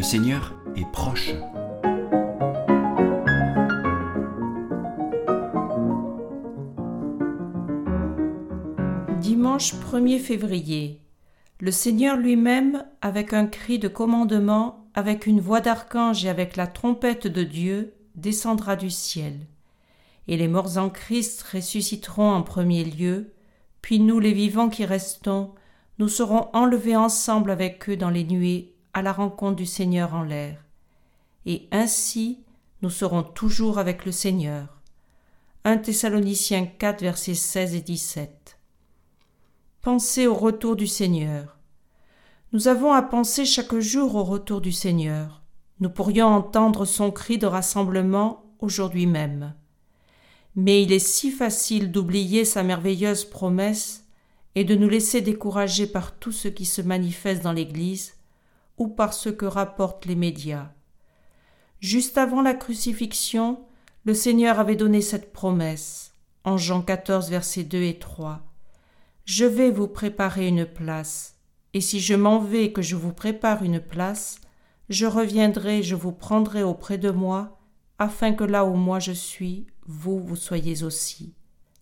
Le Seigneur est proche. Dimanche 1er février. Le Seigneur lui-même, avec un cri de commandement, avec une voix d'archange et avec la trompette de Dieu, descendra du ciel. Et les morts en Christ ressusciteront en premier lieu, puis nous, les vivants qui restons, nous serons enlevés ensemble avec eux dans les nuées à la rencontre du Seigneur en l'air. Et ainsi, nous serons toujours avec le Seigneur. 1 Thessaloniciens 4, versets 16 et 17. Pensez au retour du Seigneur. Nous avons à penser chaque jour au retour du Seigneur. Nous pourrions entendre son cri de rassemblement aujourd'hui même. Mais il est si facile d'oublier sa merveilleuse promesse et de nous laisser décourager par tout ce qui se manifeste dans l'Église ou par ce que rapportent les médias. Juste avant la crucifixion, le Seigneur avait donné cette promesse, en Jean 14, versets 2 et 3. « Je vais vous préparer une place, et si je m'en vais et que je vous prépare une place, je reviendrai, je vous prendrai auprès de moi, afin que là où moi je suis, vous soyez aussi. »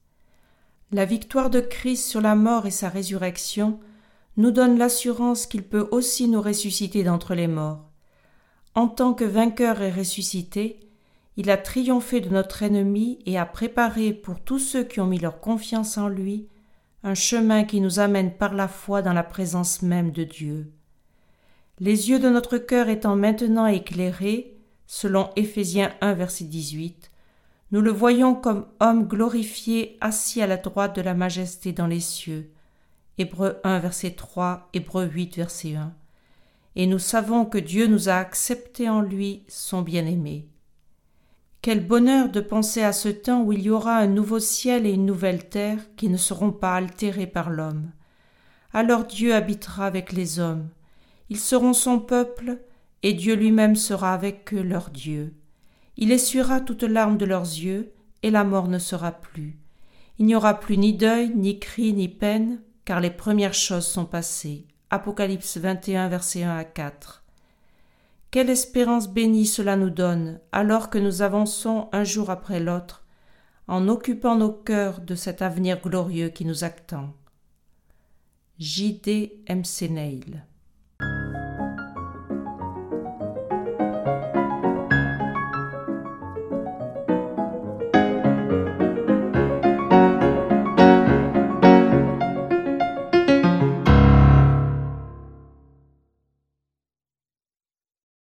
La victoire de Christ sur la mort et sa résurrection nous donne l'assurance qu'il peut aussi nous ressusciter d'entre les morts. En tant que vainqueur et ressuscité, il a triomphé de notre ennemi et a préparé pour tous ceux qui ont mis leur confiance en lui un chemin qui nous amène par la foi dans la présence même de Dieu. Les yeux de notre cœur étant maintenant éclairés, selon Éphésiens 1, verset 18, nous le voyons comme homme glorifié assis à la droite de la majesté dans les cieux. Hébreux 1, verset 3, Hébreux 8, verset 1. Et nous savons que Dieu nous a acceptés en lui, son bien-aimé. Quel bonheur de penser à ce temps où il y aura un nouveau ciel et une nouvelle terre qui ne seront pas altérés par l'homme. Alors Dieu habitera avec les hommes. Ils seront son peuple et Dieu lui-même sera avec eux leur Dieu. Il essuiera toute larme de leurs yeux et la mort ne sera plus. Il n'y aura plus ni deuil, ni cri, ni peine, car les premières choses sont passées. Apocalypse 21, versets 1 à 4. Quelle espérance bénie cela nous donne, alors que nous avançons un jour après l'autre, en occupant nos cœurs de cet avenir glorieux qui nous attend. J.D. M.C. Neil.